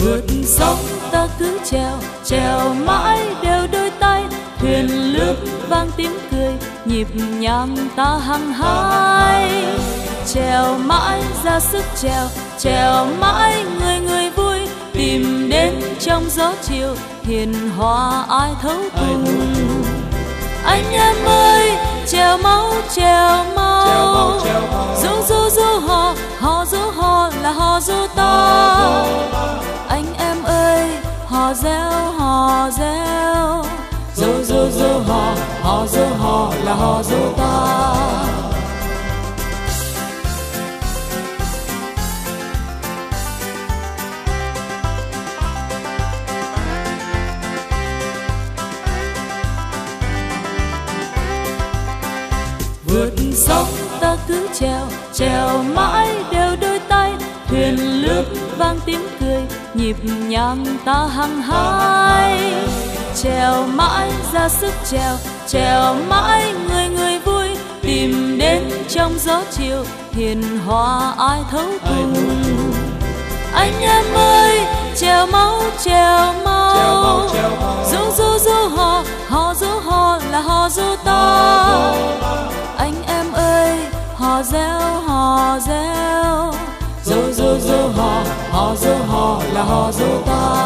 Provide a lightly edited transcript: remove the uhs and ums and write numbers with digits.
vượt sóng ta cứ trèo, trèo mãi đều đôi tay. Thuyền lướt vang tiếng cười, nhịp nhàng ta hăng hái. Trèo mãi ra sức trèo, trèo mãi người người vui. Tìm đến trong gió chiều, hiền hòa ai thấu cùng. Anh em ơi, trèo máu, trèo mau. Ru ru ru hò, hò ru hò là hò ru ta. Anh em ơi, hò reo, hò reo. Ru ru ru hò ru hò là hò ru ta. Vượt sóng ta cứ trèo, trèo mãi đều đôi tay. Thuyền lướt vang tiếng cười, nhịp nhàng ta hăng hái. Trèo mãi ra sức trèo, trèo mãi người người vui. Tìm đến trong gió chiều, hiền hòa ai thấu cùng. Anh em ơi, trèo máu, trèo mau. Ru ru ru hò ru hò là hò ru ta. Anh em ơi, hò reo, hò reo. Ru ru ru hò ru hò là hò ru ta.